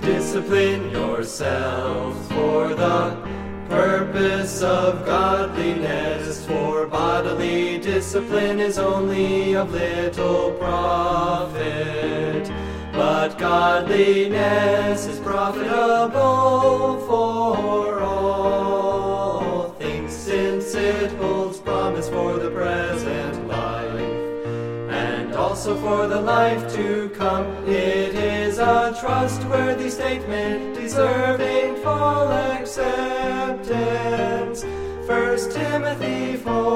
Discipline yourselves for the purpose of godliness, for bodily discipline is only of little profit, but godliness is profitable for all things, since it holds promise for the present life, and also for the life to come. It is a trustworthy statement, deserving full acceptance. 1 Timothy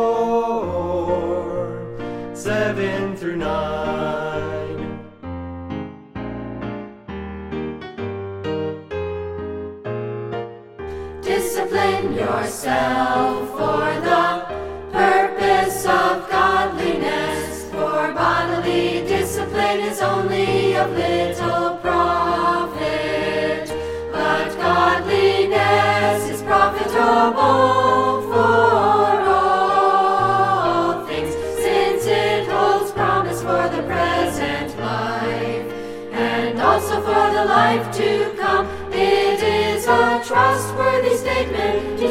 4:7-9. Discipline yourself for the purpose of godliness, for bodily discipline is only of little profit, but godliness is profitable for all things, since it holds promise for the present life, and also for the life to come. It is a trustworthy statement,